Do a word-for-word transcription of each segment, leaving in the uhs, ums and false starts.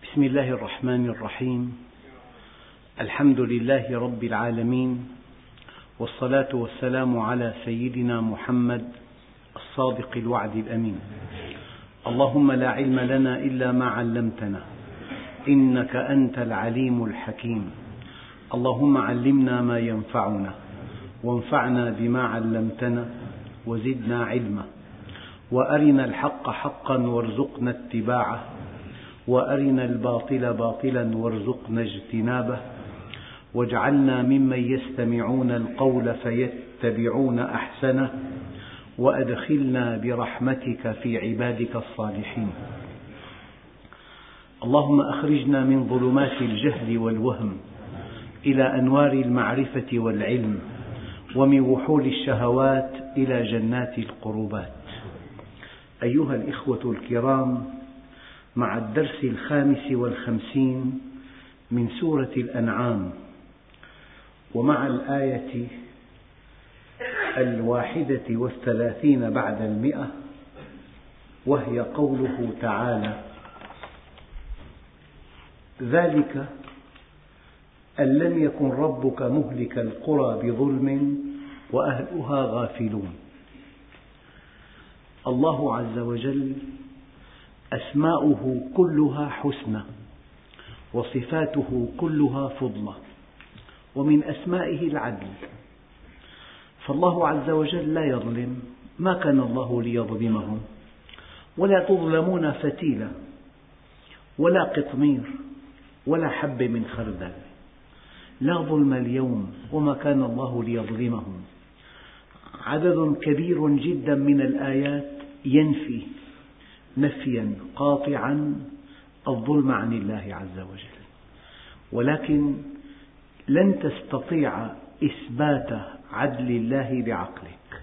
بسم الله الرحمن الرحيم. الحمد لله رب العالمين، والصلاة والسلام على سيدنا محمد الصادق الوعد الأمين. اللهم لا علم لنا إلا ما علمتنا، إنك أنت العليم الحكيم. اللهم علمنا ما ينفعنا، وانفعنا بما علمتنا، وزدنا علما. وأرنا الحق حقا وارزقنا اتباعه، وأرنا الباطل باطلا وارزقنا اجتنابه. واجعلنا ممن يستمعون القول فيتبعون أحسنه، وأدخلنا برحمتك في عبادك الصالحين. اللهم أخرجنا من ظلمات الجهل والوهم إلى أنوار المعرفة والعلم، ومن وحول الشهوات إلى جنات القربات. أيها الإخوة الكرام، مع الدرس الخامس والخمسين من سورة الأنعام، ومع الآية الواحدة والثلاثين بعد المئة، وهي قوله تعالى: ذلك أن لم يكن ربك مهلك القرى بظلم وأهلها غافلون. الله عز وجل أسماؤه كلها حسنى، وصفاته كلها فضلى، ومن أسمائه العدل. فالله عز وجل لا يظلم، ما كان الله ليظلمهم، ولا تظلمون فتيلا ولا قطمير ولا حب من خردل. لا ظلم اليوم، وما كان الله ليظلمهم. عدد كبير جدا من الآيات ينفي نفيا قاطعا الظلم عن الله عز وجل، ولكن لن تستطيع إثبات عدل الله بعقلك،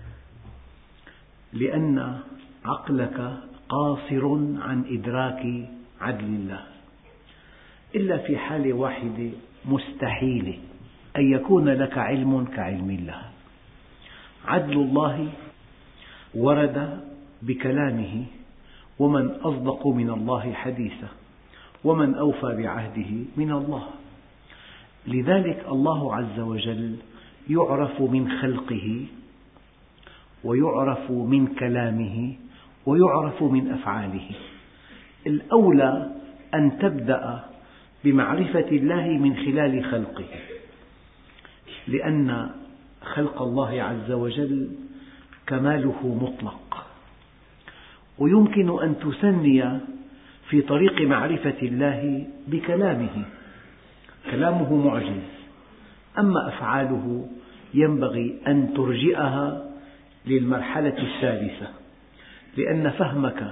لأن عقلك قاصر عن إدراك عدل الله، إلا في حالة واحدة مستحيلة: أن يكون لك علم كعلم الله. عدل الله ورد بكلامه: ومن أصدق من الله حديثا، ومن أوفى بعهده من الله. لذلك الله عز وجل يعرف من خلقه، ويعرف من كلامه، ويعرف من أفعاله. الأولى أن تبدأ بمعرفة الله من خلال خلقه، لأن خلق الله عز وجل كماله مطلق، ويمكن أن تثني في طريق معرفة الله بكلامه. كلامه معجز، أما أفعاله ينبغي أن ترجئها للمرحلة الثالثة، لأن فهمك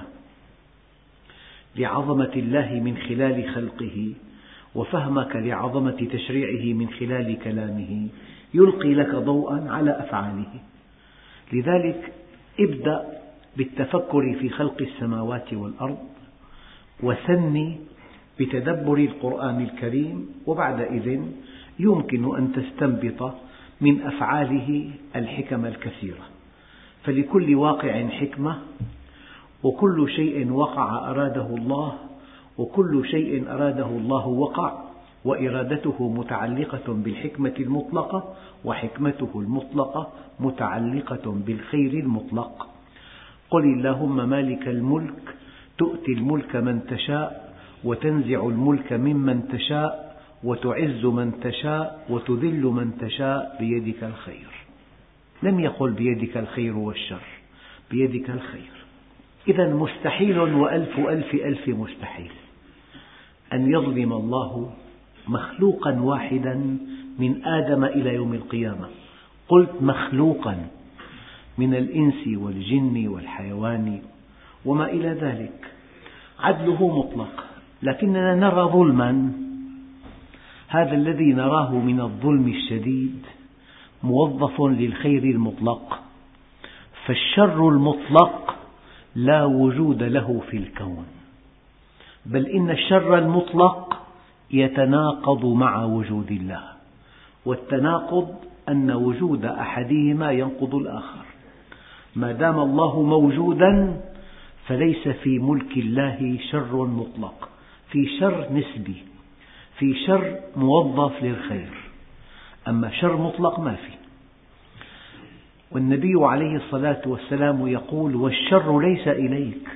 لعظمة الله من خلال خلقه، وفهمك لعظمة تشريعه من خلال كلامه، يلقي لك ضوءا على أفعاله. لذلك ابدأ بالتفكر في خلق السماوات والأرض، وثني بتدبر القرآن الكريم، وبعدئذ يمكن أن تستنبط من أفعاله الحكم الكثيرة. فلكل واقع حكمة، وكل شيء وقع أراده الله، وكل شيء أراده الله وقع، وإرادته متعلقة بالحكمة المطلقة، وحكمته المطلقة متعلقة بالخير المطلق. قل اللهم مالك الملك تؤتي الملك من تشاء، وتنزع الملك ممن تشاء، وتعز من تشاء، وتذل من تشاء، بيدك الخير. لم يقل بيدك الخير والشر، بيدك الخير. إذا مستحيل وألف ألف ألف مستحيل أن يظلم الله مخلوقا واحدا من آدم إلى يوم القيامة. قلت مخلوقا، من الإنس والجن والحيوان وما إلى ذلك. عدله مطلق، لكننا نرى ظلما. هذا الذي نراه من الظلم الشديد موظف للخير المطلق، فالشر المطلق لا وجود له في الكون، بل إن الشر المطلق يتناقض مع وجود الله، والتناقض أن وجود أحدهما ينقض الآخر. ما دام الله موجودا فليس في ملك الله شر مطلق، في شر نسبي، في شر موظف للخير، أما شر مطلق ما في. والنبي عليه الصلاة والسلام يقول: والشر ليس إليك.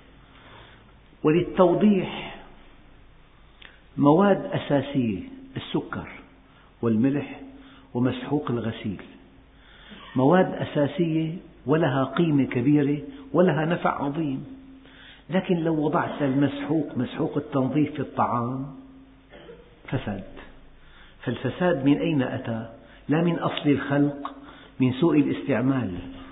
وللتوضيح، مواد أساسية السكر والملح ومسحوق الغسيل مواد أساسية ولها قيمة كبيرة ولها نفع عظيم، لكن لو وضعت المسحوق مسحوق التنظيف في الطعام فسد. فالفساد من أين أتى؟ لا من أصل الخلق، من سوء الاستعمال.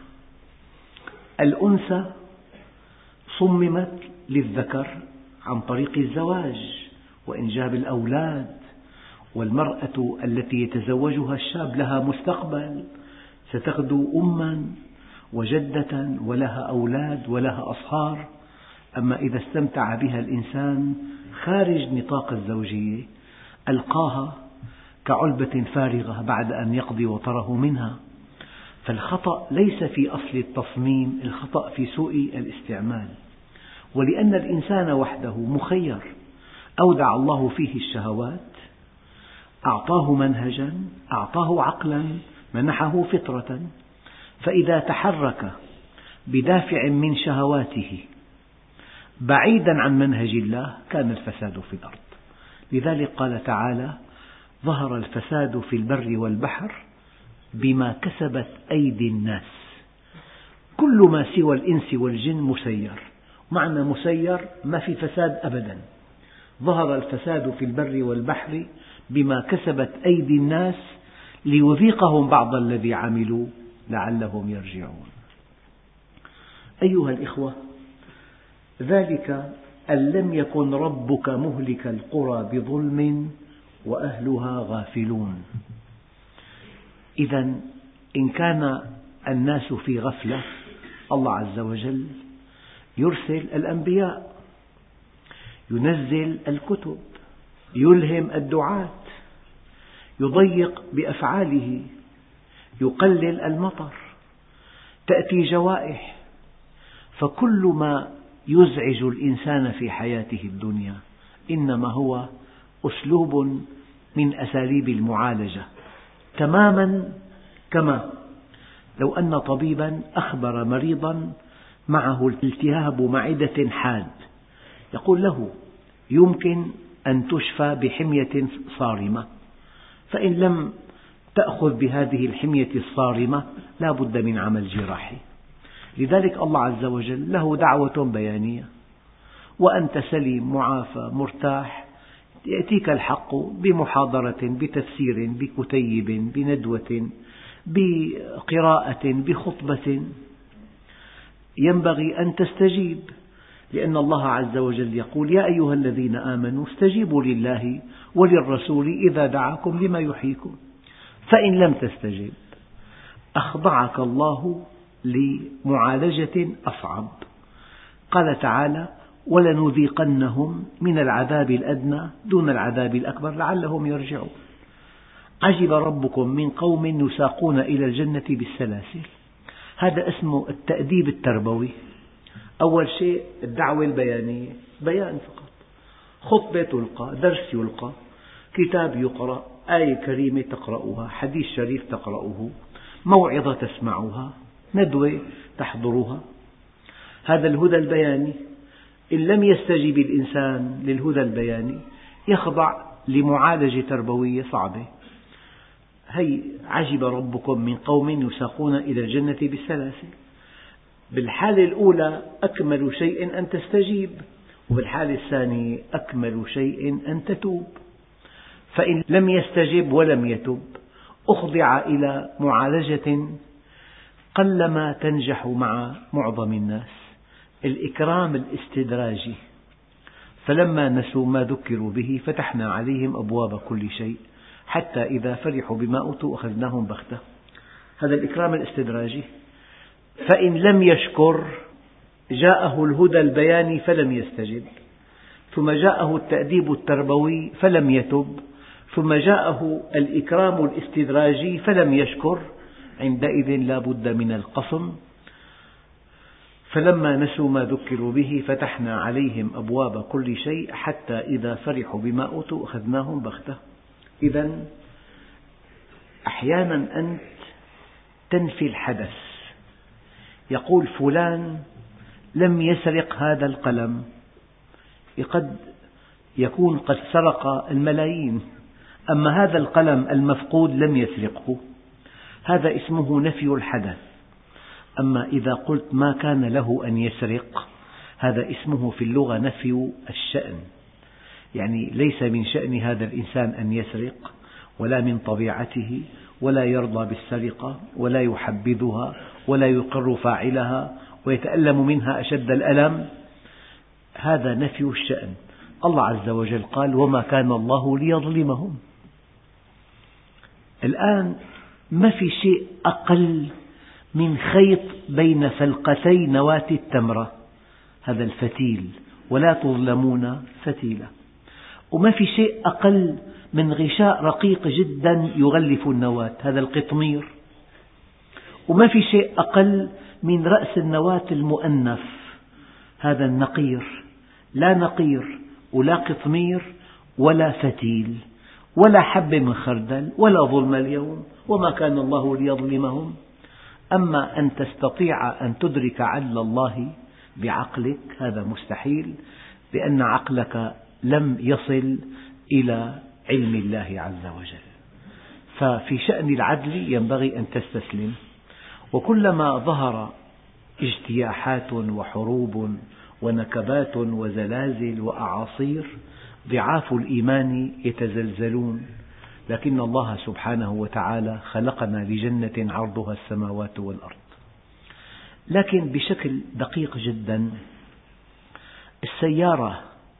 الأنثى صممت للذكر عن طريق الزواج وإنجاب الأولاد، والمرأة التي يتزوجها الشاب لها مستقبل، ستغدو أماً وجدة ولها أولاد ولها أصهار. أما إذا استمتع بها الإنسان خارج نطاق الزوجية ألقاها كعلبة فارغة بعد أن يقضي وطره منها. فالخطأ ليس في أصل التصميم، الخطأ في سوء الاستعمال. ولأن الإنسان وحده مخير، أودع الله فيه الشهوات، أعطاه منهجا، أعطاه عقلا، منحه فطرة، فإذا تحرك بدافع من شهواته بعيدا عن منهج الله كان الفساد في الأرض. لذلك قال تعالى: ظهر الفساد في البر والبحر بما كسبت أيدي الناس. كل ما سوى الإنس والجن مسير، معنى مسير ما في فساد أبدا. ظهر الفساد في البر والبحر بما كسبت أيدي الناس ليذيقهم بعض الذي عملوا لعلهم يرجعون. أيها الإخوة، ذلك أن لم يكن ربك مهلك القرى بظلم وأهلها غافلون. إذا إن كان الناس في غفلة، الله عز وجل يرسل الأنبياء، ينزل الكتب، يلهم الدعاة، يضيق بأفعاله، يقلل المطر، تأتي جوائح. فكل ما يزعج الإنسان في حياته الدنيا إنما هو أسلوب من أساليب المعالجة، تماما كما لو أن طبيبا أخبر مريضا معه التهاب معدة حاد، يقول له: يمكن أن تشفى بحمية صارمة، فإن لم تأخذ بهذه الحمية الصارمة لا بد من عمل جراحي. لذلك الله عز وجل له دعوة بيانية: وأنت سليم معافى مرتاح، يأتيك الحق بمحاضرة، بتفسير، بكتيب، بندوة، بقراءة، بخطبة، ينبغي أن تستجيب، لأن الله عز وجل يقول: يا أيها الذين آمنوا استجيبوا لله وللرسول إذا دعاكم لما يحييكم. فإن لم تستجب أخضعك الله لمعالجة أصعب. قال تعالى: ولنذيقنهم من العذاب الأدنى دون العذاب الأكبر لعلهم يرجعون. عجب ربكم من قوم يساقون إلى الجنة بالسلاسل. هذا اسمه التأديب التربوي. أول شيء الدعوة البيانية، بيان فقط، خطبة تلقى، درس يلقى، كتاب يقرأ، آية كريمة تقرأها، حديث شريف تقرأه، موعظة تسمعها، ندوة تحضرها. هذا الهدى البياني. إن لم يستجب الإنسان للهدى البياني يخضع لمعالجة تربوية صعبة. هي عجب ربكم من قوم يساقون إلى الجنة بالسلاسل. بالحالة الأولى أكمل شيء أن تستجيب، وبالحالة الثانية أكمل شيء أن تتوب. فإن لم يستجب ولم يتب أخضع إلى معالجة قلما تنجح مع معظم الناس، الإكرام الاستدراجي. فلما نسوا ما ذكروا به فتحنا عليهم أبواب كل شيء حتى إذا فرحوا بما أوتوا أخذناهم بغتة. هذا الإكرام الاستدراجي. فإن لم يشكر جاءه الهدى البياني فلم يستجب، ثم جاءه التأديب التربوي فلم يتب، ثم جاءه الإكرام الاستدراجي فلم يشكر. عندئذ لا بد من القصم. فلما نسوا ما ذكروا به فتحنا عليهم أبواب كل شيء حتى إذا فرحوا بما أوتوا أخذناهم بغتة. إذا أحيانا أنت تنفي الحدث، يقول فلان لم يسرق هذا القلم، قد يكون قد سرق الملايين، أما هذا القلم المفقود لم يسرقه، هذا اسمه نفي الحدث. أما إذا قلت ما كان له أن يسرق، هذا اسمه في اللغة نفي الشأن، يعني ليس من شأن هذا الإنسان أن يسرق، ولا من طبيعته، ولا يرضى بالسرقة، ولا يحبذها، ولا يقر فاعلها ويتألم منها أشد الألم، هذا نفي الشأن. الله عز وجل قال وما كان الله ليظلمهم. الآن ما في شيء أقل من خيط بين فلقتي نواة التمرة، هذا الفتيل، ولا تظلمون فتيلا، وما في شيء أقل من غشاء رقيق جدا يغلف النواة، هذا القطمير، وما في شيء أقل من رأس النواة المؤنف، هذا النقير. لا نقير ولا قطمير ولا فتيل ولا حب من خردل ولا ظلم اليوم، وما كان الله ليظلمهم. أما أن تستطيع أن تدرك عدل الله بعقلك هذا مستحيل، لأن عقلك لم يصل إلى علم الله عز وجل. ففي شأن العدل ينبغي أن تستسلم، وكلما ظهر اجتياحات وحروب ونكبات وزلازل وأعاصير ضعاف الإيمان يتزلزلون، لكن الله سبحانه وتعالى خلقنا لجنة عرضها السماوات والأرض. لكن بشكل دقيق جدا، السيارة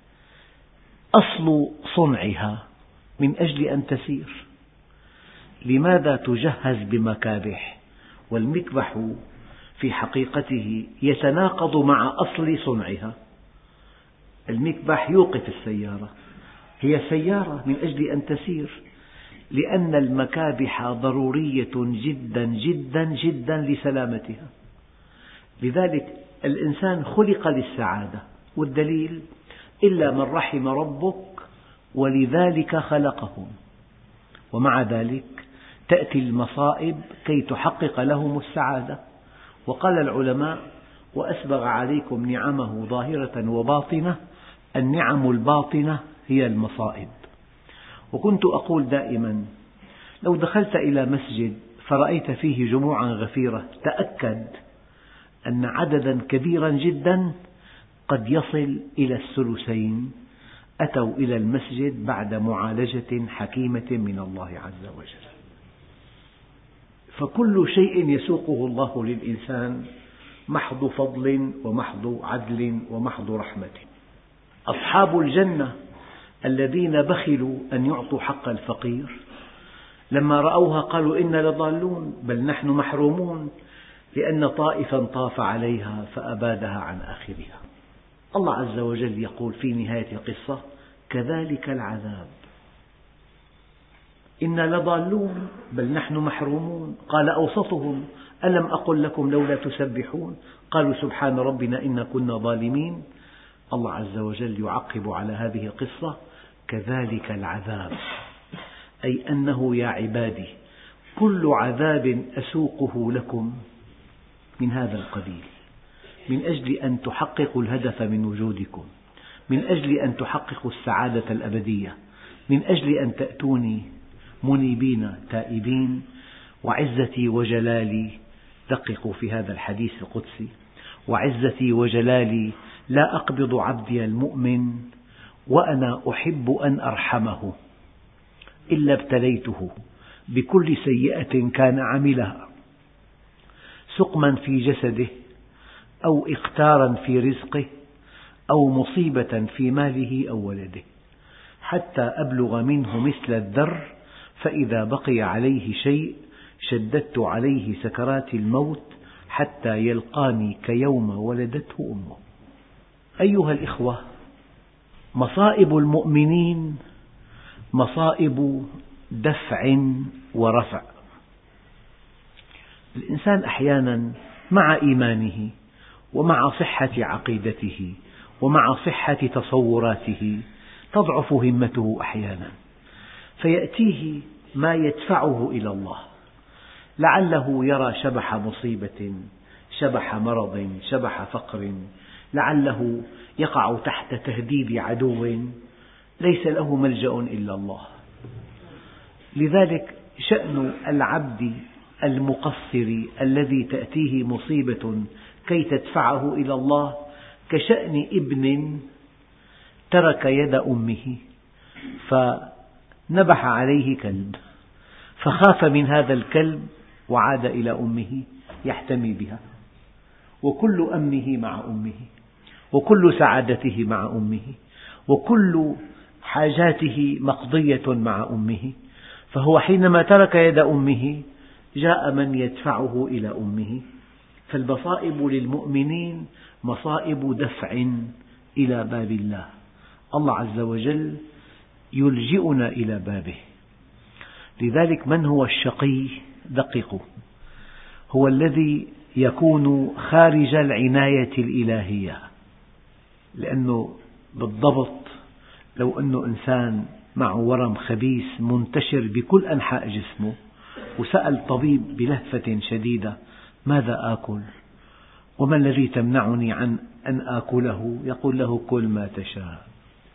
أصل صنعها من أجل أن تسير، لماذا تجهز بمكابح؟ والمكبح في حقيقته يتناقض مع أصل صنعها. المكبح يوقف السيارة، هي سيارة من أجل أن تسير، لأن المكابح ضرورية جدا جدا جدا لسلامتها. لذلك الإنسان خلق للسعادة، والدليل إلا من رحم ربك ولذلك خلقهم، ومع ذلك تأتي المصائب كي تحقق لهم السعادة. وقال العلماء وأسبغ عليكم نعمه ظاهرة وباطنة، النعم الباطنة هي المصائب. وكنت أقول دائما لو دخلت إلى مسجد فرأيت فيه جموعا غفيرة، تأكد أن عددا كبيرا جدا قد يصل إلى الثلثين أتوا إلى المسجد بعد معالجة حكيمة من الله عز وجل. فكل شيء يسوقه الله للإنسان محض فضل ومحض عدل ومحض رحمة. أصحاب الجنة الذين بخلوا أن يعطوا حق الفقير لما رأوها قالوا إنا لضالون بل نحن محرومون، لأن طائفا طاف عليها فأبادها عن آخرها. الله عز وجل يقول في نهاية القصة كذلك العذاب، إنا لضالون بل نحن محرومون. قال أوسطهم ألم أقل لكم لولا تسبحون؟ قالوا سبحان ربنا إنا كنا ظالمين. الله عز وجل يعقب على هذه القصة كذلك العذاب، أي أنه يا عبادي كل عذاب أسوقه لكم من هذا القبيل، من أجل أن تحققوا الهدف من وجودكم، من أجل أن تحققوا السعادة الأبدية، من أجل أن تأتوني منيبين تائبين. وعزتي وجلالي، دققوا في هذا الحديث القدسي، وعزتي وجلالي لا أقبض عبدي المؤمن وأنا أحب أن أرحمه إلا ابتليته بكل سيئة كان عملها، سقما في جسده أو إقتارا في رزقه أو مصيبة في ماله أو ولده، حتى أبلغ منه مثل الذر، فإذا بقي عليه شيء شددت عليه سكرات الموت حتى يلقاني كيوم ولدته أمه. أيها الإخوة، مصائب المؤمنين مصائب دفع ورفع. الإنسان أحيانا مع إيمانه ومع صحة عقيدته ومع صحة تصوراته تضعف همته أحيانا، فيأتيه ما يدفعه إلى الله، لعله يرى شبح مصيبة، شبح مرض، شبح فقر، لعله يقع تحت تهديد عدو ليس له ملجأ إلا الله. لذلك شأن العبد المقصر الذي تأتيه مصيبة كي تدفعه إلى الله كشأن ابن ترك يد أمه فنبح عليه كلب، فخاف من هذا الكلب وعاد إلى أمه يحتمي بها، وكل أمنه مع أمه، وكل سعادته مع أمه، وكل حاجاته مقضية مع أمه، فهو حينما ترك يد أمه جاء من يدفعه إلى أمه. فالمصائب للمؤمنين مصائب دفع إلى باب الله، الله عز وجل يلجئنا إلى بابه. لذلك من هو الشقي؟ دققوا، هو الذي يكون خارج العناية الإلهية، لأنه بالضبط لو أن إنسان معه ورم خبيث منتشر بكل أنحاء جسمه وسأل طبيب بلهفة شديدة ماذا آكل؟ وما الذي تمنعني عن أن آكله؟ يقول له كل ما تشاء،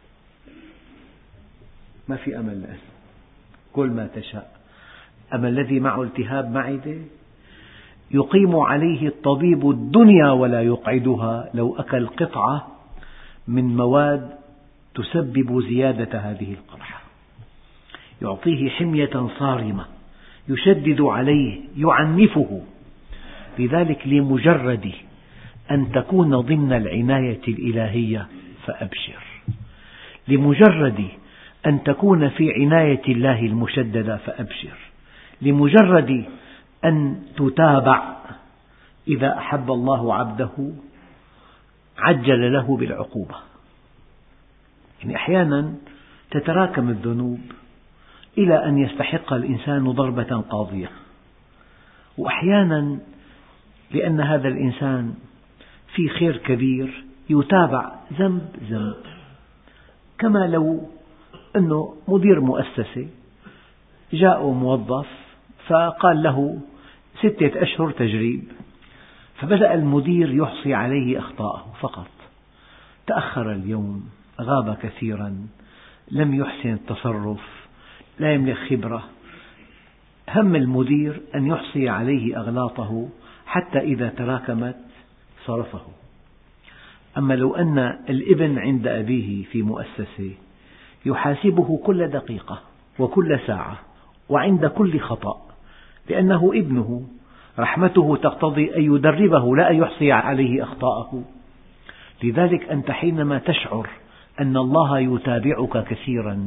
ما في أمل له، كل ما تشاء. أما الذي معه التهاب معدة يقيم عليه الطبيب الدنيا ولا يقعدها لو أكل قطعة من مواد تسبب زيادة هذه القرحة، يعطيه حمية صارمة، يشدد عليه، يعنفه. لذلك لمجرد أن تكون ضمن العناية الإلهية فأبشر، لمجرد أن تكون في عناية الله المشددة فأبشر، لمجرد أن تتابع إذا أحب الله عبده عجل له بالعقوبة. يعني أحيانا تتراكم الذنوب إلى أن يستحق الإنسان ضربة قاضية، وأحيانا لأن هذا الإنسان في خير كبير يتابع ذنب ذنب، كما لو أنه مدير مؤسسة جاء موظف فقال له ستة أشهر تجريب، فبدأ المدير يحصي عليه أخطاءه فقط، تأخر اليوم، غاب كثيرا، لم يحسن التصرف، لا يملك خبرة. هم المدير أن يحصي عليه أغلاطه حتى إذا تراكمت صرفه. أما لو أن الابن عند أبيه في مؤسسة يحاسبه كل دقيقة وكل ساعة وعند كل خطأ، لأنه ابنه، رحمته تقتضي أن يدربه لا أن يحصي عليه أخطاءه. لذلك أنت حينما تشعر أن الله يتابعك كثيرا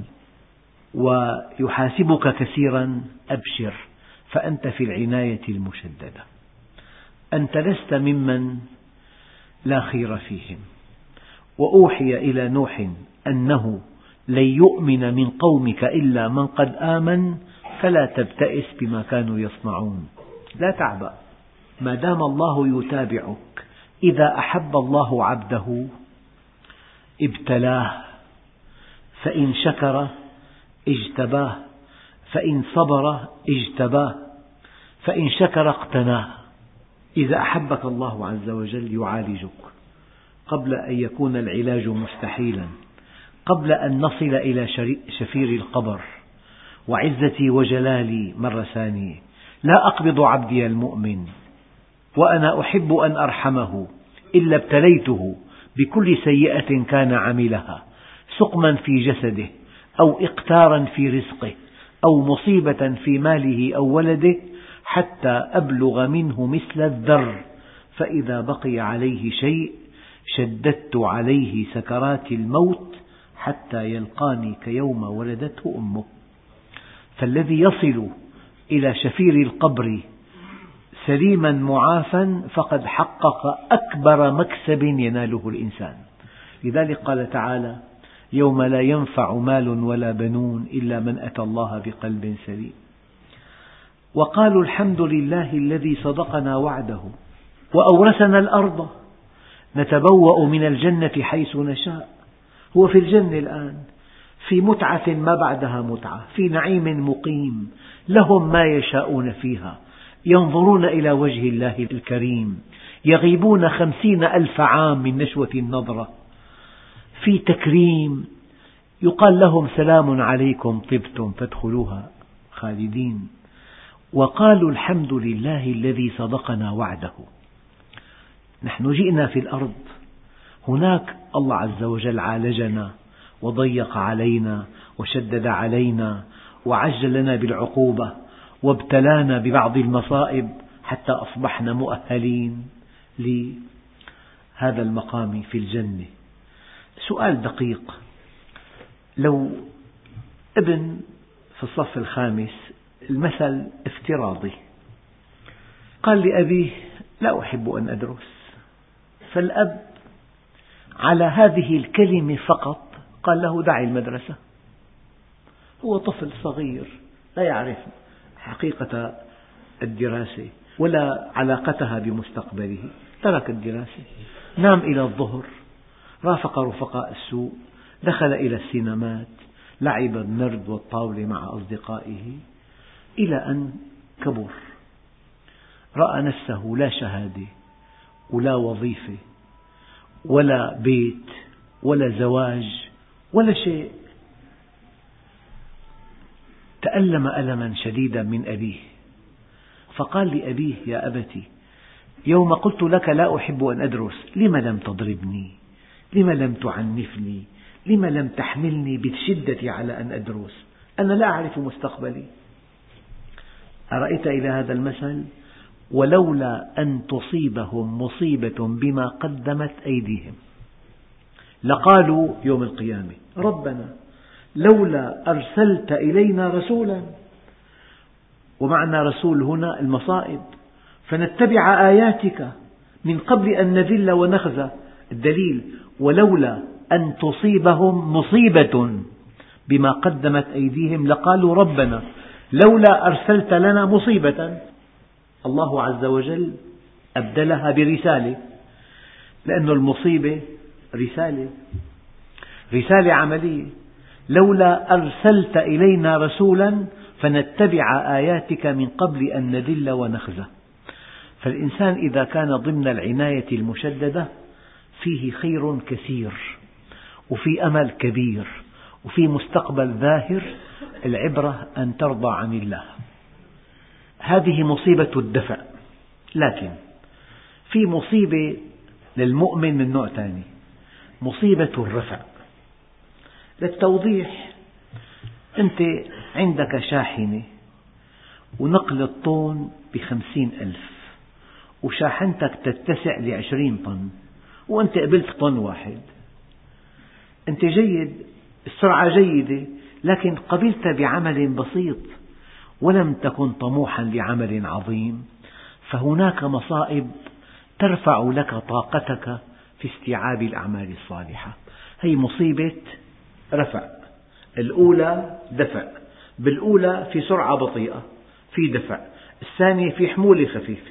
ويحاسبك كثيرا أبشر، فأنت في العناية المشددة، أنت لست ممن لا خير فيهم. وأوحي إلى نوح أنه لن يؤمن من قومك إلا من قد آمن فلا تبتئس بما كانوا يصنعون. لا تعبأ، ما دام الله يتابعك، إذا أحب الله عبده ابتلاه، فإن شكر اجتباه، فإن صبر اجتباه، فإن شكر اقتناه. إذا أحبك الله عز وجل يعالجك قبل أن يكون العلاج مستحيلا، قبل أن نصل إلى شفير القبر. وعزتي وجلالي مرة ثانية لا أقبض عبدي المؤمن وأنا أحب أن أرحمه إلا ابتليته بكل سيئة كان عملها، سقما في جسده أو إقتارا في رزقه أو مصيبة في ماله أو ولده، حتى أبلغ منه مثل الذر، فإذا بقي عليه شيء شددت عليه سكرات الموت حتى يلقاني كيوم ولدته أمه. فالذي يصل إلى شفير القبر سليما معافى فقد حقق أكبر مكسب يناله الإنسان. لذلك قال تعالى: يوم لا ينفع مال ولا بنون إلا من أتى الله بقلب سليم. وقالوا الحمد لله الذي صدقنا وعده وأورثنا الأرض نتبوأ من الجنة حيث نشاء. هو في الجنة الآن، في متعة ما بعدها متعة، في نعيم مقيم، لهم ما يشاءون فيها، ينظرون إلى وجه الله الكريم، يغيبون خمسين ألف عام من نشوة النظرة، في تكريم، يقال لهم سلام عليكم طبتم فادخلوها خالدين. وقالوا الحمد لله الذي صدقنا وعده. نحن جئنا في الأرض، هناك الله عز وجل عالجنا وضيق علينا وشدد علينا وعجل لنا بالعقوبة وابتلانا ببعض المصائب حتى أصبحنا مؤهلين لهذا المقام في الجنة. سؤال دقيق: لو ابن في الصف الخامس، المثل افتراضي، قال لأبيه لا أحب أن أدرس، فالأب على هذه الكلمة فقط قال له دع المدرسة. هو طفل صغير لا يعرف حقيقة الدراسة ولا علاقتها بمستقبله، ترك الدراسة، نام إلى الظهر، رافق رفقاء السوء، دخل إلى السينمات، لعب النرد والطاولة مع أصدقائه، إلى أن كبر، رأى نفسه لا شهادة ولا وظيفة ولا بيت ولا زواج ولا شيء. تألم ألما شديدا من أبيه، فقال لأبيه يا أبتي، يوم قلت لك لا أحب أن أدرس لم لم تضربني؟ لم لم تعنفني؟ لم لم تحملني بالشدة على أن أدرس؟ أنا لا أعرف مستقبلي. أرأيت إلى هذا المثل؟ ولولا أن تصيبهم مصيبة بما قدمت أيديهم لقالوا يوم القيامة ربنا لولا أرسلت إلينا رسولا. ومعنى رسول هنا المصائب، فنتبع آياتك من قبل أن نذل ونخزى. الدليل ولولا أن تصيبهم مصيبة بما قدمت أيديهم لقالوا ربنا لولا أرسلت لنا مصيبة. الله عز وجل أبدلها برسالة، لأن المصيبة رسالة، رسالة عملية. لولا أرسلت إلينا رسولا فنتبع آياتك من قبل أن نذل ونخزى. فالإنسان إذا كان ضمن العناية المشددة فيه خير كثير وفي أمل كبير وفي مستقبل ذاهر. العبرة أن ترضى عن الله. هذه مصيبة الدفع. لكن في مصيبة للمؤمن من نوع ثاني، مصيبة الرفع. للتوضيح، أنت عندك شاحنة ونقل الطن بخمسين ألف وشاحنتك تتسع لعشرين طن وأنت قبلت طن واحد. أنت جيد، السرعة جيدة، لكن قبلت بعمل بسيط ولم تكن طموحا لعمل عظيم، فهناك مصائب ترفع لك طاقتك في استيعاب الأعمال الصالحة. هي مصيبة رفع. الأولى دفع، بالأولى في سرعة بطيئة في دفع، الثانية في حمولة خفيفة.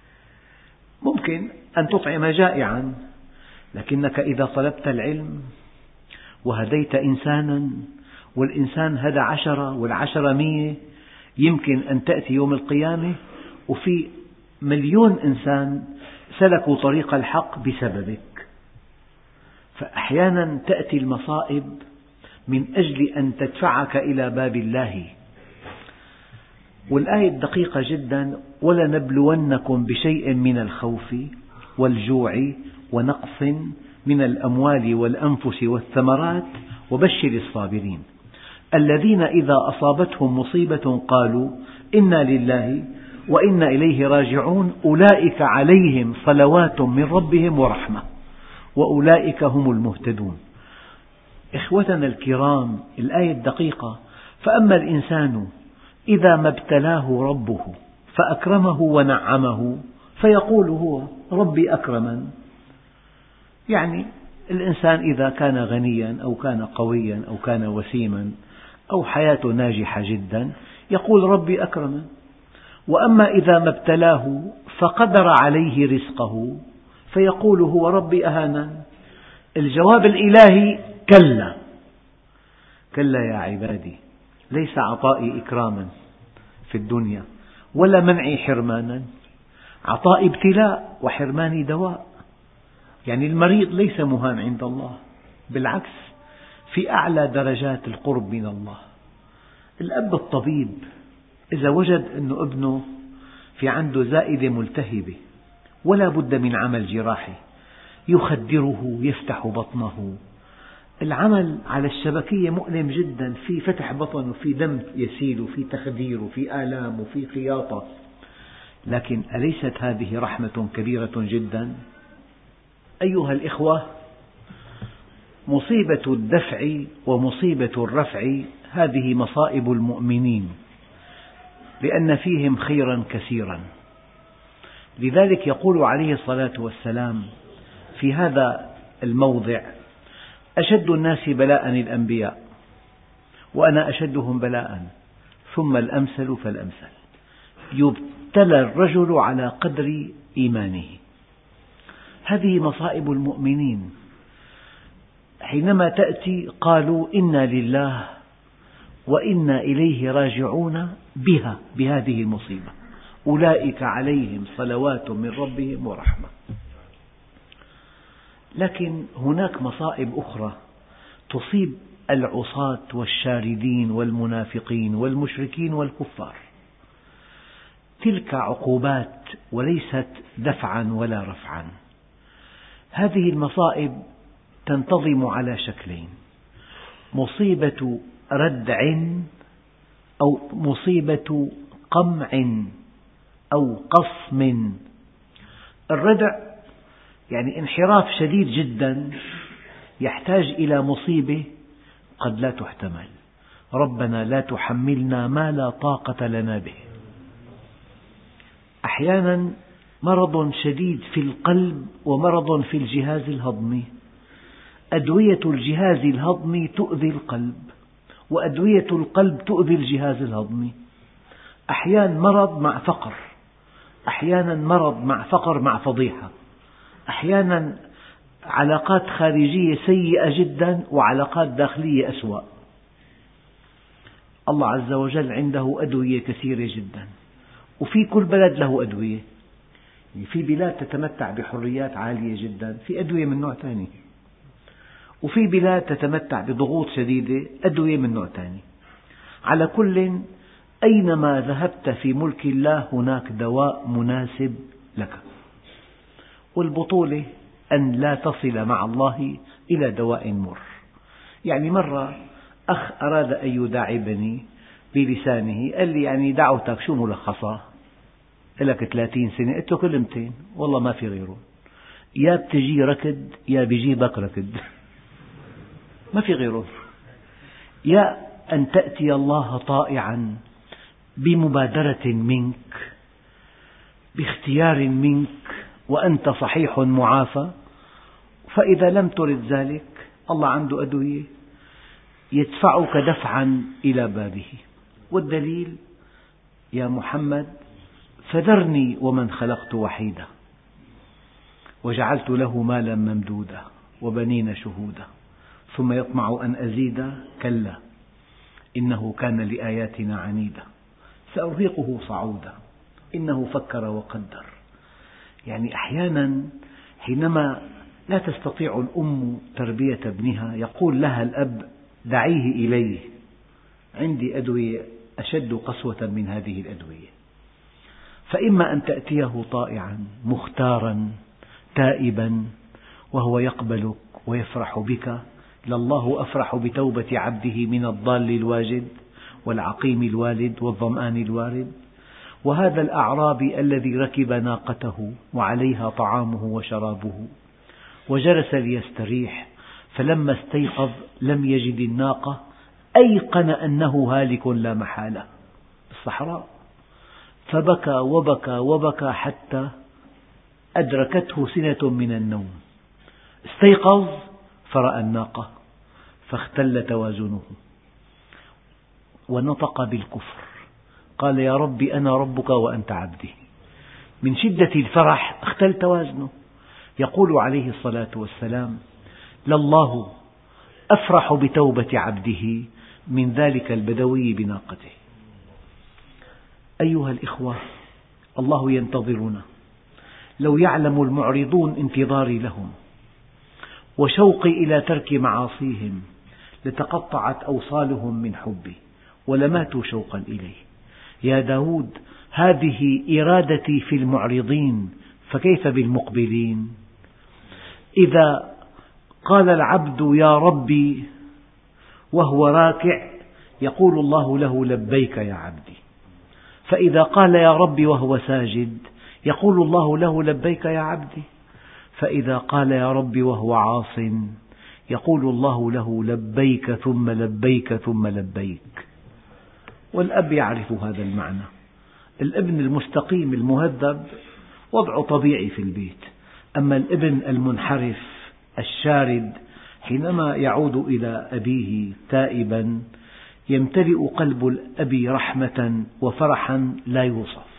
ممكن أن تطعم جائعا، لكنك إذا طلبت العلم وهديت إنسانا والإنسان هدى عشرة والعشرة مية، يمكن أن تأتي يوم القيامة وفي مليون إنسان سلكوا طريق الحق بسببك. فأحيانا تأتي المصائب من أجل أن تدفعك إلى باب الله. والآية الدقيقة جدا: ولنبلونكم بشيء من الخوف والجوع ونقص من الأموال والأنفس والثمرات وبشر الصابرين الذين إذا أصابتهم مصيبة قالوا إنا لله وإنا إليه راجعون أولئك عليهم صلوات من ربهم ورحمة وأولئك هم المهتدون. إخوتنا الكرام، الآية الدقيقة: فأما الإنسان إذا ما ابتلاه ربه فأكرمه ونعمه فيقول هو ربي أكرمن. يعني الإنسان إذا كان غنيا أو كان قويا أو كان وسيما أو حياته ناجحة جدا يقول ربي أكرمن. وأما إذا ما ابتلاه فقدر عليه رزقه فيقول هو ربي أهانن. الجواب الإلهي كلا، كلا يا عبادي، ليس عطائي إكراما في الدنيا ولا منعي حرمانا، عطائي ابتلاء وحرماني دواء. يعني المريض ليس مهان عند الله، بالعكس في أعلى درجات القرب من الله. الأب الطبيب إذا وجد أن ابنه في عنده زائدة ملتهبة ولا بد من عمل جراحي، يخدره، يفتح بطنه. العمل على الشبكية مؤلم جدا، في فتح بطن وفي دم يسيل وفي تخدير وفي آلام وفي خياطة، لكن أليست هذه رحمة كبيرة جدا؟ أيها الإخوة، مصيبة الدفع ومصيبة الرفع هذه مصائب المؤمنين، لأن فيهم خيرا كثيرا. لذلك يقول عليه الصلاة والسلام في هذا الموضع: أشد الناس بلاء الأنبياء وأنا أشدهم بلاء، ثم الأمثل فالأمثل، يبتلى الرجل على قدر إيمانه. هذه مصائب المؤمنين، حينما تأتي قالوا إنا لله وإنا إليه راجعون بها، بهذه المصيبة، أولئك عليهم صلوات من ربهم ورحمة. لكن هناك مصائب أخرى تصيب العصاة والشاردين والمنافقين والمشركين والكفار، تلك عقوبات وليست دفعا ولا رفعا. هذه المصائب تنتظم على شكلين: مصيبة ردع أو مصيبة قمع أو قصم. الردع يعني انحراف شديد جدا يحتاج إلى مصيبة قد لا تحتمل. ربنا لا تحملنا ما لا طاقة لنا به. أحيانا مرض شديد في القلب ومرض في الجهاز الهضمي، أدوية الجهاز الهضمي تؤذي القلب وأدوية القلب تؤذي الجهاز الهضمي. أحيانا مرض مع فقر، أحيانا مرض مع فقر مع فضيحة، أحيانا علاقات خارجية سيئة جدا وعلاقات داخلية أسوأ. الله عز وجل عنده أدوية كثيرة جدا، وفي كل بلد له أدوية. في بلاد تتمتع بحريات عالية جدا، في أدوية من نوع ثاني، وفي بلاد تتمتع بضغوط شديدة، أدوية من نوع ثاني. على كل، أينما ذهبت في ملك الله هناك دواء مناسب لك. والبطولة أن لا تصل مع الله إلى دواء مر. يعني مرة أخ أراد أن يداعبني بلسانه، قال لي: يعني دعوتك شو ملخصها؟ لك ثلاثين سنة. قلت له: كلمتين والله ما في غيره، يا بتجي ركض يا بيجيبك ركض، ما في غيره. يا أن تأتي الله طائعا بمبادرة منك، باختيار منك وأنت صحيح معافى، فإذا لم ترد ذلك الله عنده أدوية يدفعك دفعا إلى بابه. والدليل: يا محمد فذرني ومن خلقت وحيدا وجعلت له مالا ممدودا وبنين شهودا ثم يطمع أن أزيد كلا إنه كان لآياتنا عنيدا سأرهقه صعودا إنه فكر وقدر. يعني أحيانا حينما لا تستطيع الأم تربية ابنها يقول لها الأب: دعيه إلي، عندي أدوية أشد قسوة من هذه الأدوية. فإما أن تأتيه طائعا مختارا تائبا وهو يقبلك ويفرح بك، لله أفرح بتوبة عبده من الضال الواجد والعقيم الوالد والظمآن الوارد. وهذا الأعرابي الذي ركب ناقته وعليها طعامه وشرابه وجلس ليستريح، فلما استيقظ لم يجد الناقة، أيقن أنه هالك لا محالة بالصحراء، فبكى وبكى وبكى حتى أدركته سنة من النوم. استيقظ فرأى الناقة فاختل توازنه ونطق بالكفر، قال: يا ربي أنا ربك وأنت عبدي. من شدة الفرح اختل توازنه، يقول عليه الصلاة والسلام: لله أفرح بتوبة عبده من ذلك البدوي بناقته. أيها الإخوة، الله ينتظرنا. لو يعلم المعرضون انتظاري لهم وشوقي إلى ترك معاصيهم لتقطعت أوصالهم من حبي ولماتوا شوقا إليه. يا داود، هذه إرادتي في المعرضين، فكيف بالمقبلين؟ إذا قال العبد يا ربي وهو راكع يقول الله له لبيك يا عبدي، فإذا قال يا ربي وهو ساجد يقول الله له لبيك يا عبدي، فإذا قال يا ربي وهو عاص يقول الله له لبيك ثم لبيك ثم لبيك. والأب يعرف هذا المعنى. الابن المستقيم المهذب وضعه طبيعي في البيت، أما الابن المنحرف الشارد حينما يعود إلى أبيه تائبا يمتلئ قلب الأب رحمة وفرحا لا يوصف.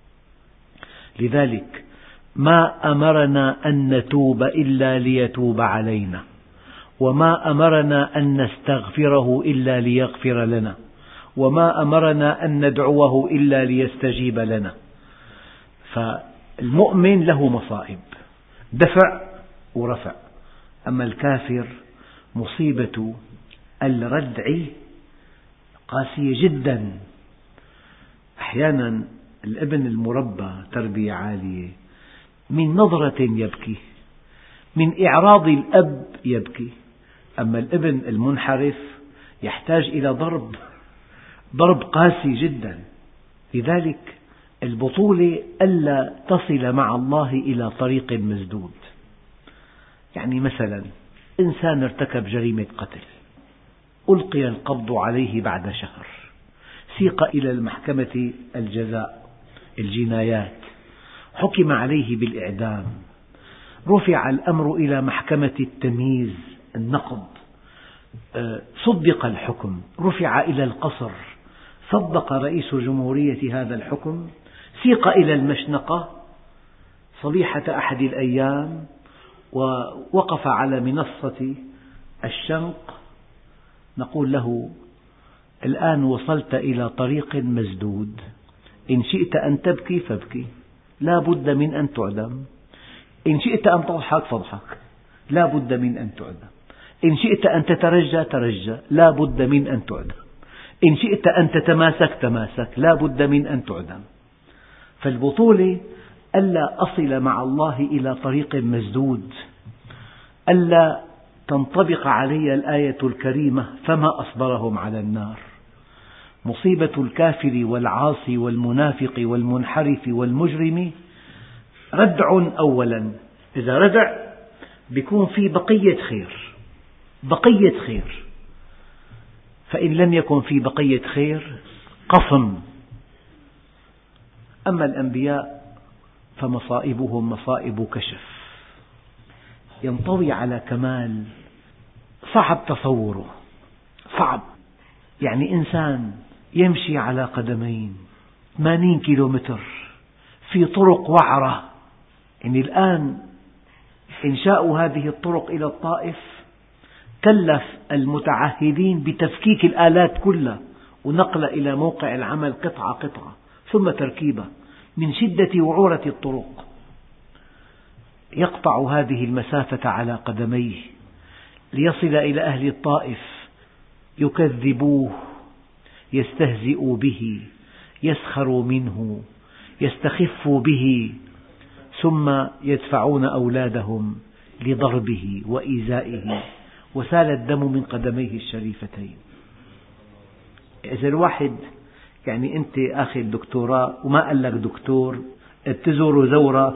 لذلك ما أمرنا أن نتوب إلا ليتوب علينا، وما أمرنا أن نستغفره إلا ليغفر لنا، وما أمرنا أن ندعوه إلا ليستجيب لنا. فالمؤمن له مصائب، دفع ورفع، أما الكافر مصيبة الردع قاسية جدا. أحيانا الابن المربى تربية عالية من نظرة يبكي، من إعراض الأب يبكي، أما الابن المنحرف يحتاج إلى ضرب ضرب قاسي جدا. لذلك البطولة ألا تصل مع الله إلى طريق مسدود. يعني مثلا إنسان ارتكب جريمة قتل، ألقي القبض عليه بعد شهر، سيق إلى المحكمة الجزاء الجنايات، حكم عليه بالإعدام، رفع الأمر إلى محكمة التمييز النقض، صدق الحكم، رفع إلى القصر، صدق رئيس الجمهورية هذا الحكم، سيق إلى المشنقة صبيحة أحد الأيام ووقف على منصة الشنق، نقول له: الآن وصلت إلى طريق مسدود، إن شئت أن تبكي فابكي، لا بد من أن تعدم، إن شئت أن تضحك فاضحك، لا بد من أن تعدم، إن شئت أن تترجى ترجى، لا بد من أن تعدم، إن شئت أن تتماسك تماسك، لا بد من أن تعدم. فالبطولة ألا أصل مع الله إلى طريق مسدود، ألا تنطبق علي الآية الكريمة فما أصبرهم على النار. مصيبة الكافر والعاصي والمنافق والمنحرف والمجرم ردع أولا، إذا ردع بيكون في بقية خير، بقية خير، فإن لم يكن في بقية خير قصم. أما الأنبياء فمصائبهم مصائب كشف، ينطوي على كمال صعب تصوره، صعب. يعني إنسان يمشي على قدمين ثمانين كيلومتر في طرق وعرة. يعني الآن إنشاء هذه الطرق إلى الطائف كلف المتعهدين بتفكيك الآلات كلها ونقل إلى موقع العمل قطعة قطعة ثم تركيبة من شدة وعورة الطرق. يقطع هذه المسافة على قدميه ليصل إلى أهل الطائف، يكذبوه، يستهزئوا به، يسخروا منه، يستخفوا به، ثم يدفعون أولادهم لضربه وإيذائه، وسال الدم من قدميه الشريفتين. إذا الواحد يعني أنت أخذ دكتوراه وما قال لك دكتور بتزور زورة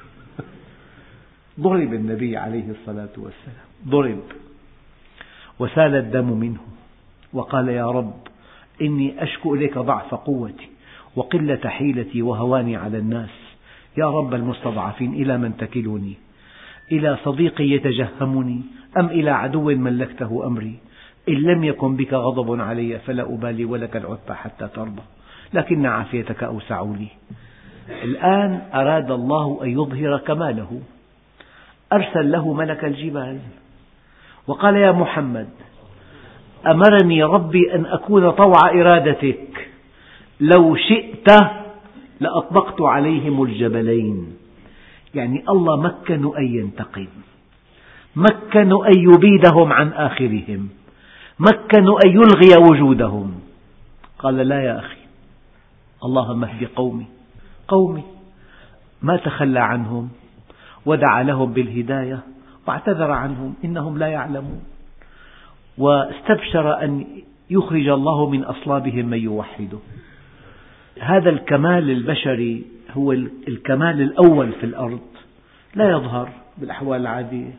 ضرب النبي عليه الصلاة والسلام، ضرب وسال الدم منه، وقال: يا رب إني أشكو إليك ضعف قوتي وقلة حيلتي وهواني على الناس، يا رب المستضعفين إلى من تكلني؟ إلى صديقي يتجهمني أم إلى عدو ملكته أمري؟ إن لم يكن بك غضب علي فلا أبالي ولك العتبى حتى ترضى، لكن عافيتك أوسع لي. الآن أراد الله أن يظهر كماله، أرسل له ملك الجبال وقال: يا محمد، أمرني ربي أن أكون طوع إرادتك، لو شئت لأطبقت عليهم الجبلين. يعني الله مكنوا أن ينتقم، مكنوا أن يبيدهم عن آخرهم، مكنوا أن يلغي وجودهم. قال: لا يا أخي، اللهم اهد قومي قومي ما تخلى عنهم ودعا لهم بالهداية واعتذر عنهم إنهم لا يعلمون، واستبشر أن يخرج الله من أصلابهم من يوحده. هذا الكمال البشري هو الكمال الأول في الأرض، لا يظهر بالأحوال العادية.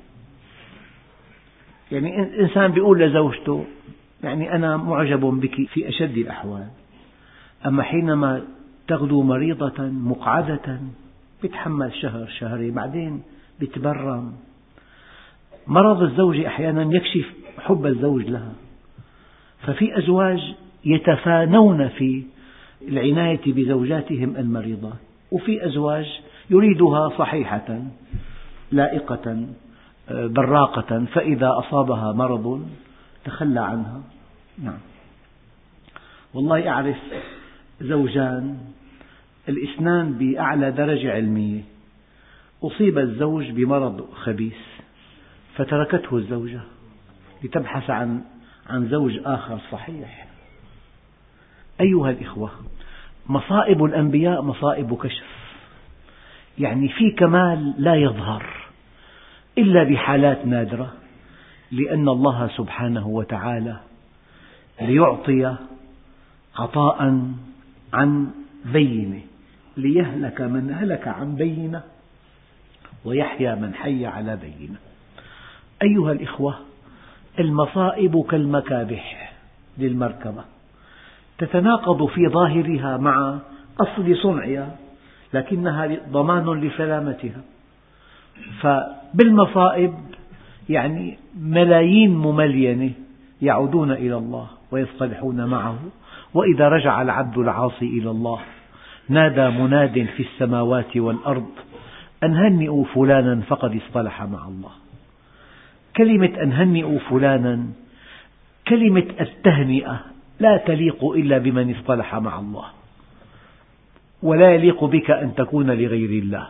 يعني إنسان يقول لزوجته: يعني أنا معجب بك في أشد الأحوال، أما حينما تغدو مريضة مقعدة يتحمل شهر شهرين بعدين يتبرم. مرض الزوجة أحيانا يكشف حب الزوج لها، ففي أزواج يتفانون في العناية بزوجاتهم المريضات، وفي أزواج يريدها صحيحة لائقة براقة، فإذا أصابها مرض تخلى عنها. نعم، والله أعرف زوجان الاثنان بأعلى درجة علمية، أصيب الزوج بمرض خبيث فتركته الزوجة لتبحث عن عن زوج آخر صحيح. أيها الإخوة، مصائب الأنبياء مصائب كشف، يعني في كمال لا يظهر إلا بحالات نادرة، لأن الله سبحانه وتعالى ليعطي عطاء عن بينة، ليهلك من هلك عن بينة ويحيى من حي على بينة. أيها الإخوة، المصائب كالمكابح للمركبة، تتناقض في ظاهرها مع أصل صنعها، لكنها ضمان لسلامتها. فبالمصائب يعني ملايين مملينة يعودون إلى الله ويصطلحون معه، وإذا رجع العبد العاصي إلى الله نادى مناد في السماوات والأرض أن هنئوا فلانا فقد اصطلح مع الله. كلمة أن هنئوا فلانا، كلمة التهنئة لا تليق إلا بمن اصطلح مع الله، ولا يليق بك أن تكون لغير الله.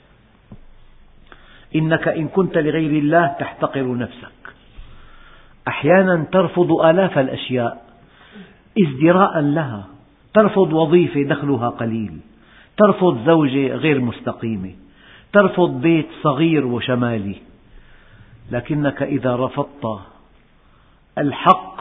إنك إن كنت لغير الله تحتقر نفسك، أحيانا ترفض آلاف الأشياء ازدراء لها، ترفض وظيفة دخلها قليل، ترفض زوجة غير مستقيمة، ترفض بيت صغير وشمالي، لكنك إذا رفضت الحق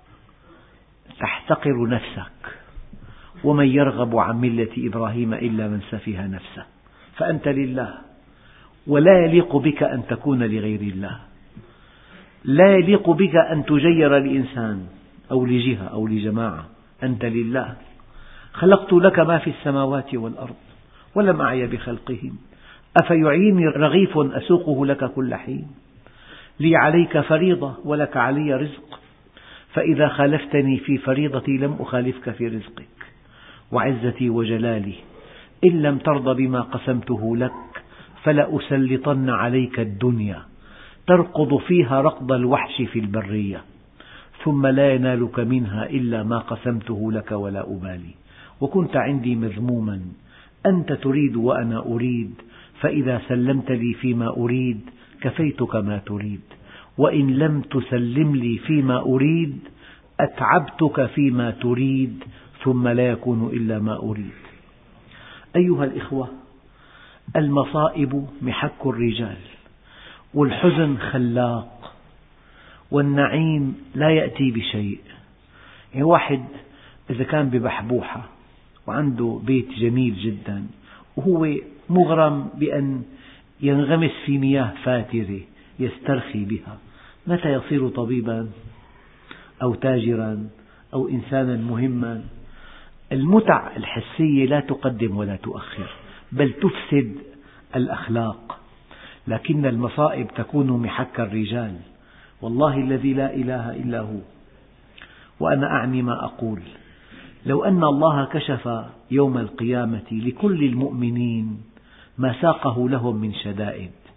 تحتقر نفسك. ومن يرغب عن ملة إبراهيم إلا من سفه نفسه، فأنت لله، ولا يليق بك أن تكون لغير الله. لا يليق بك أن تجير لإنسان أو لجهة أو لجماعة، أنت لله. خلقت لك ما في السماوات والأرض ولم أعي بخلقهم، أفيعيني رغيف أسوقه لك كل حين، لي عليك فريضة ولك علي رزق، فإذا خالفتني في فريضتي لم أخالفك في رزقك، وعزتي وجلالي إن لم ترض بما قسمته لك فلأسلطن عليك الدنيا تركض فيها ركض الوحش في البرية، ثم لا ينالك منها إلا ما قسمته لك ولا أبالي. وكنت عندي مذموما، أنت تريد وأنا أريد، فإذا سلمت لي فيما أريد كفيتك ما تريد، وإن لم تسلم لي فيما أريد أتعبتك فيما تريد، ثم لا يكون إلا ما أريد. أيها الإخوة، المصائب محك الرجال، والحزن خلاق، والنعيم لا يأتي بشيء. يعني واحد إذا كان ببحبوحة وعنده بيت جميل جدا وهو مغرم بأن ينغمس في مياه فاترة يسترخي بها، متى يصير طبيبا أو تاجرا أو إنسانا مهما؟ المتع الحسية لا تقدم ولا تؤخر، بل تفسد الأخلاق. لكن المصائب تكون محك الرجال، والله الذي لا إله إلا هو. وأنا أعني ما أقول، لو أن الله كشف يوم القيامة لكل المؤمنين ما ساقه لهم من شدائد،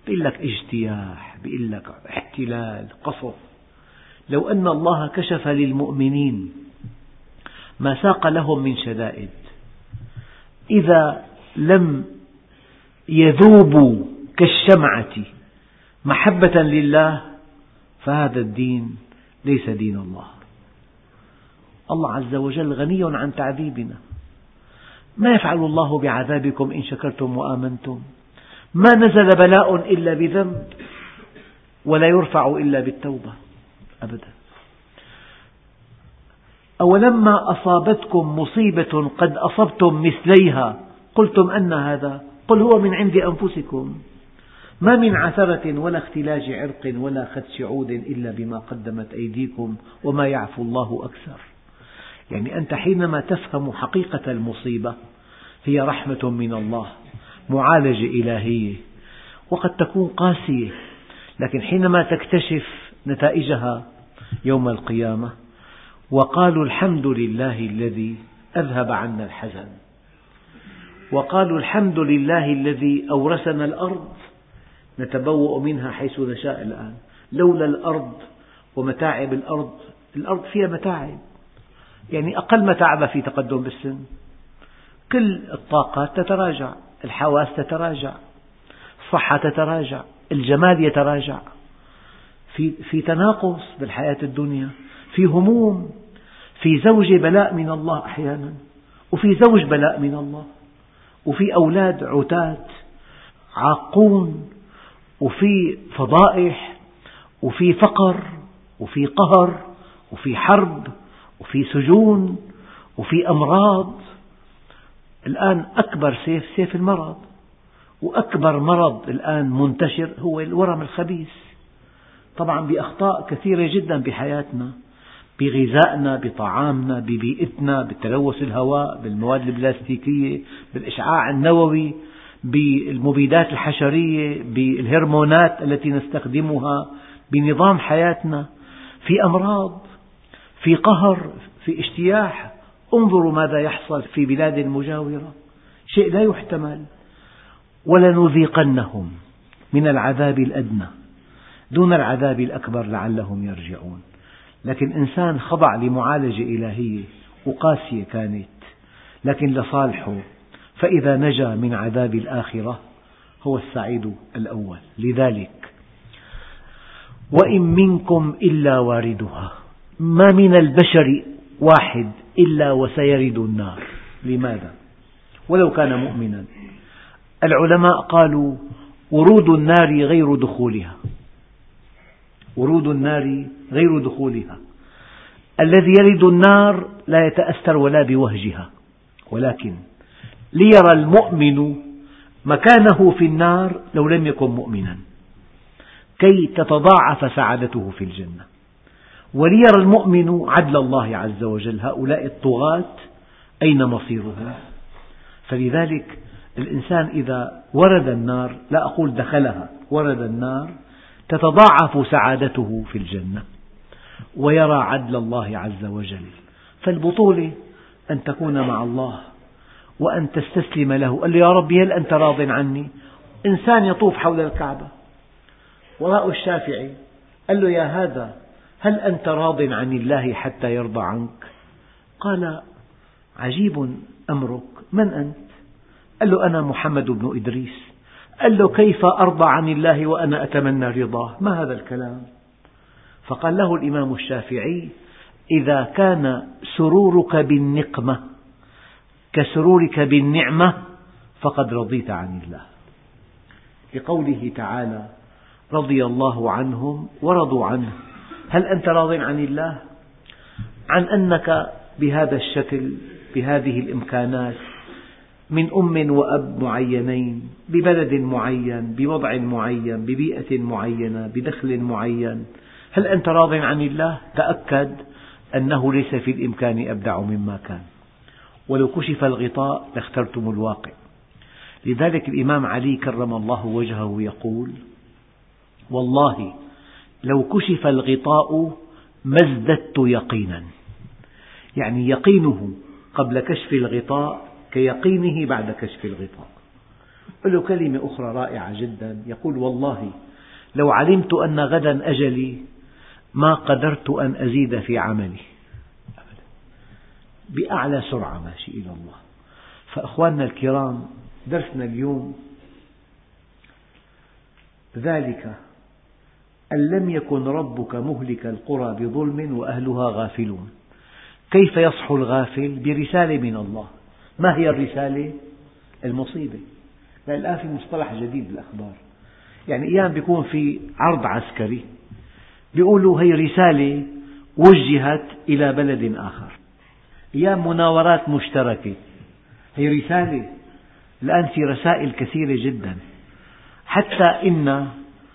بيقول لك اجتياح، بيقول لك احتلال، قصف. لو أن الله كشف للمؤمنين ما ساق لهم من شدائد، إذا لم يذوبوا كالشمعة محبة لله فهذا الدين ليس دين الله. الله عز وجل غني عن تعذيبنا. ما يفعل الله بعذابكم إن شكرتم وآمنتم. ما نزل بلاء إلا بذنب، ولا يرفع إلا بالتوبة أبدا. أولما أصابتكم مصيبة قد أصبتم مثليها قلتم أن هذا، قل هو من عند أنفسكم، ما من عثرة ولا اختلاج عرق ولا خدش عود إلا بما قدمت أيديكم وما يعفو الله أكثر. يعني أنت حينما تفهم حقيقة المصيبة هي رحمة من الله، معالجة إلهية، وقد تكون قاسية، لكن حينما تكتشف نتائجها يوم القيامة وقالوا الحمد لله الذي أذهب عنا الحزن، وقالوا الحمد لله الذي أورثنا الأرض نتبوأ منها حيث نشاء الآن. لولا الأرض ومتاعب الأرض، الأرض فيها متاعب، يعني أقل متاعب في تقدم بالسن، كل الطاقات تتراجع، الحواس تتراجع، الصحة تتراجع، الجمال يتراجع، في, في تناقص بالحياة الدنيا، في هموم، في زوجة بلاء من الله أحيانا، وفي زوج بلاء من الله، وفي أولاد عتاة عاقون، وفي فضائح، وفي فقر، وفي قهر، وفي حرب، وفي سجون، وفي أمراض. الآن أكبر سيف سيف المرض، وأكبر مرض الآن منتشر هو الورم الخبيث، طبعا بأخطاء كثيرة جدا بحياتنا، بغذائنا، بطعامنا، ببيئتنا، بتلوث الهواء، بالمواد البلاستيكية، بالإشعاع النووي، بالمبيدات الحشرية، بالهرمونات التي نستخدمها بنظام حياتنا، في أمراض، في قهر، في اجتياح. انظروا ماذا يحصل في بلاد المجاورة، شيء لا يحتمل. ولنذيقنهم من العذاب الأدنى دون العذاب الأكبر لعلهم يرجعون. لكن إنسان خضع لمعالجة إلهية وقاسية كانت، لكن لصالحه، فإذا نجا من عذاب الآخرة هو السعيد الأول. لذلك وإن منكم إلا واردها، ما من البشر واحد إلا وسيرد النار. لماذا؟ ولو كان مؤمنا. العلماء قالوا ورود النار غير دخولها، ورود النار غير دخولها. الذي يرد النار لا يتأثر ولا بوهجها، ولكن ليرى المؤمن مكانه في النار لو لم يكن مؤمنا كي تتضاعف سعادته في الجنة، وليرى المؤمن عدل الله عز وجل، هؤلاء الطغاة أين مصيرهم. فلذلك الإنسان إذا ورد النار، لا أقول دخلها، ورد النار، تتضاعف سعادته في الجنة ويرى عدل الله عز وجل. فالبطولة أن تكون مع الله وأن تستسلم له. قال له يا ربي هل أنت راض عني؟ إنسان يطوف حول الكعبة وراء الشافعي، قال له يا هذا هل أنت راض عن الله حتى يرضى عنك؟ قال عجيب أمرك، من أنت؟ قال له أنا محمد بن إدريس. قال له كيف أرضى عن الله وأنا أتمنى رضاه؟ ما هذا الكلام؟ فقال له الإمام الشافعي إذا كان سرورك بالنقمة كسرورك بالنعمة فقد رضيت عن الله، لقوله تعالى رضي الله عنهم ورضوا عنه. هل أنت راض عن الله؟ عن أنك بهذا الشكل، بهذه الإمكانات، من أم وأب معينين، ببلد معين، بوضع معين، ببيئة معينة، بدخل معين، هل أنت راض عن الله؟ تأكد أنه ليس في الإمكان أبدع مما كان، ولو كشف الغطاء لاخترتم الواقع. لذلك الإمام علي كرم الله وجهه يقول والله لو كشف الغطاء ما ازددت يقينا، يعني يقينه قبل كشف الغطاء كيقينه بعد كشف الغطاء. له كلمة أخرى رائعة جدا، يقول: والله لو علمت أن غدا أجلي ما قدرت أن أزيد في عملي، بأعلى سرعة ماشي إلى الله. فأخواننا الكرام، درسنا اليوم ذلك أن لم يكن ربك مهلك القرى بظلم وأهلها غافلون. كيف يصحو الغافل؟ برسالة من الله. ما هي الرسالة؟ المصيبة. الآن في مصطلح جديد بالأخبار، يعني أيام بيكون في عرض عسكري بيقولوا هي رسالة وجهت إلى بلد آخر، أيام مناورات مشتركة هي رسالة. الآن في رسائل كثيرة جدا، حتى إن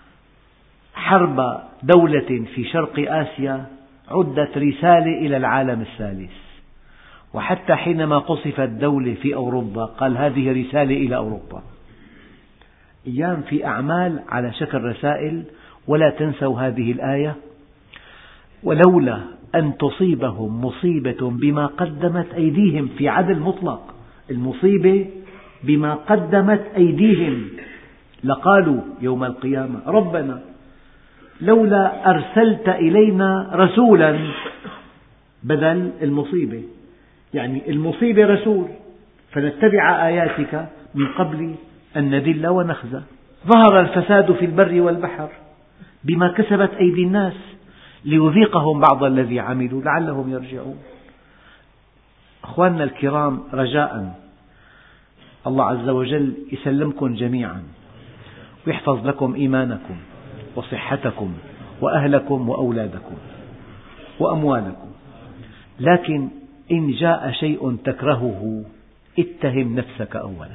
حرب دولة في شرق آسيا عدت رسالة إلى العالم الثالث، وحتى حينما قصفت دولة في أوروبا قال هذه رسالة إلى أوروبا. أيام في أعمال على شكل رسائل. ولا تنسوا هذه الآية: ولولا أن تصيبهم مصيبة بما قدمت أيديهم، في عدل مطلق، المصيبة بما قدمت أيديهم، لقالوا يوم القيامة ربنا لولا أرسلت إلينا رسولا، بدل المصيبة، يعني المصيبة رسول فنتبع آياتك من قبل أن نذل ونخزى. ظهر الفساد في البر والبحر بما كسبت أيدي الناس ليذيقهم بعض الذي عملوا لعلهم يرجعون. أخواننا الكرام، رجاء الله عز وجل يسلمكم جميعا ويحفظ لكم إيمانكم وصحتكم وأهلكم وأولادكم وأموالكم، لكن إن جاء شيء تكرهه اتهم نفسك أولا.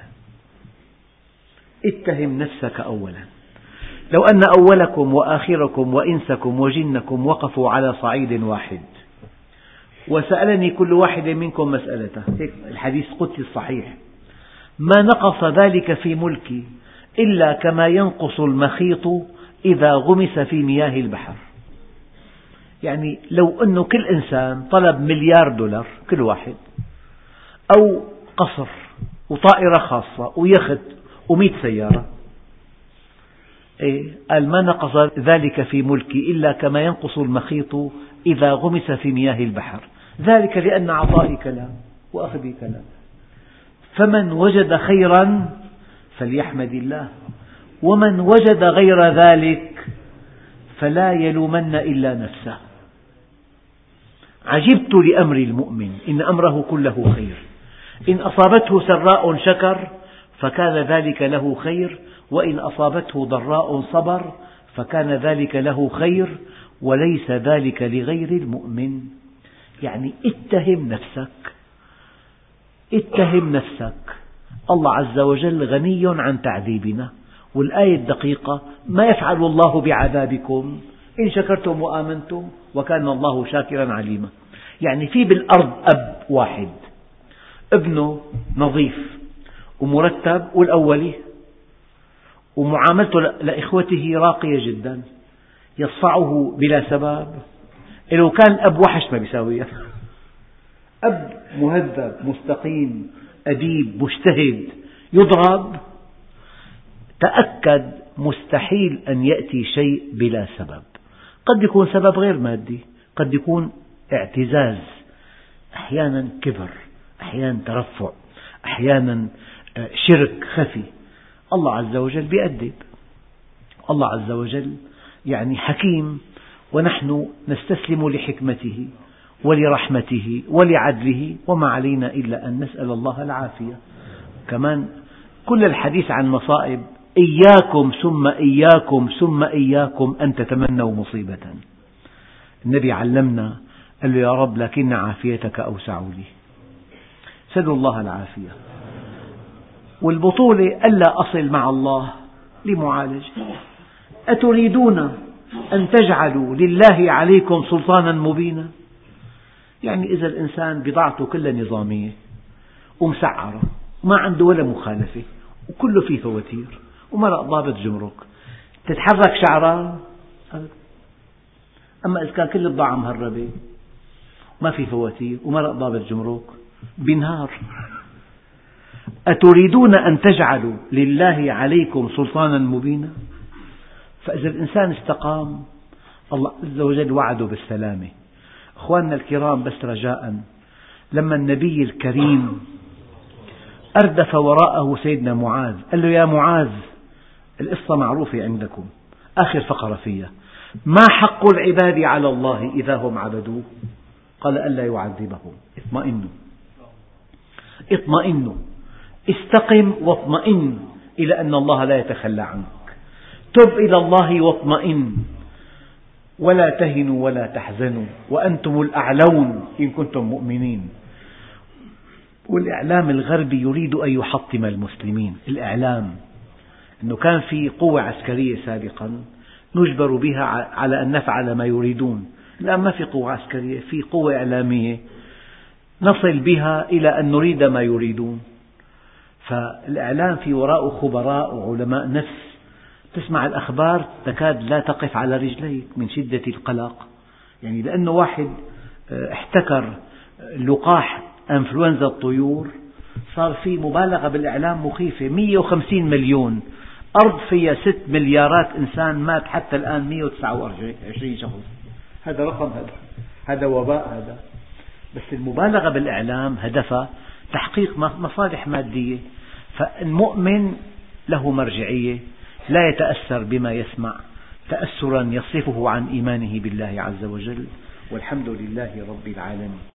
اتهم نفسك أولا. لو أن أولكم وآخركم وإنسكم وجنكم وقفوا على صعيد واحد وسألني كل واحد منكم مسألته، هيك الحديث القدسي الصحيح: ما نقص ذلك في ملكي إلا كما ينقص المخيط إذا غمس في مياه البحر. يعني لو أنه كل إنسان طلب مليار دولار كل واحد، أو قصر وطائرة خاصة ويخت ومئة سيارة، إيه؟ قال: ما نقص ذلك في ملكي إلا كما ينقص المخيط إذا غمس في مياه البحر، ذلك لأن عطائي كلام وأخذي كلام. فمن وجد خيرا فليحمد الله، ومن وجد غير ذلك فلا يلومن إلا نفسه. عجبت لأمر المؤمن إن أمره كله خير، إن أصابته سراء شكر فكان ذلك له خير، وإن أصابته ضراء صبر فكان ذلك له خير، وليس ذلك لغير المؤمن. يعني اتهم نفسك، اتهم نفسك. الله عز وجل غني عن تعذيبنا، والآية الدقيقة: ما يفعل الله بعذابكم إن شكرتم وآمنتم وكان الله شاكرا عليما. يعني في بالأرض أب واحد ابنه نظيف ومرتب والأولي، ومعاملته لإخوته راقية جدا، يصفعه بلا سبب. لو كان أب وحش ما بيساويها. أب مهذب مستقيم أديب مجتهد يضرب، تأكد مستحيل أن يأتي شيء بلا سبب. قد يكون سبب غير مادي، قد يكون اعتزاز، أحيانا كبر، أحيانا ترفع، أحيانا شرك خفي. الله عز وجل بيأدب، الله عز وجل يعني حكيم، ونحن نستسلم لحكمته ولرحمته ولعدله، وما علينا إلا أن نسأل الله العافية. كمان كل الحديث عن مصائب: إياكم ثم إياكم ثم إياكم أن تتمنوا مصيبة. النبي علمنا، قال له: يا رب لكن عافيتك أوسع لي. سألوا الله العافية. والبطولة ألا أصل مع الله لمعالجة. أتريدون أن تجعلوا لله عليكم سلطانا مبينا؟ يعني إذا الإنسان بضاعته كلها نظامية ومسعرة وما عنده ولا مخالفة وكله فيه فواتير ومرق ضابط جمرك، تتحرك شعرة. أما إذا كان كل البضاعة مهربة وما في فواتير ومرق ضابط جمرك، بينهار. أتريدون أن تجعلوا لله عليكم سلطانا مبينا. فإذا الإنسان استقام الله عز وجل وعده بالسلامة. أخواننا الكرام، بس رجاء، لما النبي الكريم أردف وراءه سيدنا معاذ قال له: يا معاذ، القصة معروفة عندكم، آخر فقرة فيها: ما حق العباد على الله إذا هم عبدوه؟ قال: ألا يعذبهم. اطمئنوا اطمئنوا استقم واطمئن إلى أن الله لا يتخلى عنك. تب إلى الله واطمئن، ولا تهنوا ولا تحزنوا وأنتم الأعلون إن كنتم مؤمنين. والإعلام الغربي يريد أن يحطم المسلمين. الإعلام أنه كان في قوة عسكرية سابقا نجبر بها على أن نفعل ما يريدون. الآن ما في قوة عسكرية، في قوة إعلامية نصل بها إلى أن نريد ما يريدون. فالإعلام في وراءه خبراء وعلماء نفس، تسمع الأخبار تكاد لا تقف على رجليك من شدة القلق، يعني لأنه واحد احتكر لقاح أنفلونزا الطيور صار في مبالغة بالإعلام مخيفة. مئة وخمسين مليون، أرض فيها ست مليارات إنسان، مات حتى الآن مئة وتسعة وعشرين شخص. هذا رقم، هذا هذا وباء هذا. بس المبالغة بالإعلام هدفها تحقيق مصالح مادية. فالمؤمن له مرجعية، لا يتأثر بما يسمع تأثرا يصرفه عن إيمانه بالله عز وجل. والحمد لله رب العالمين.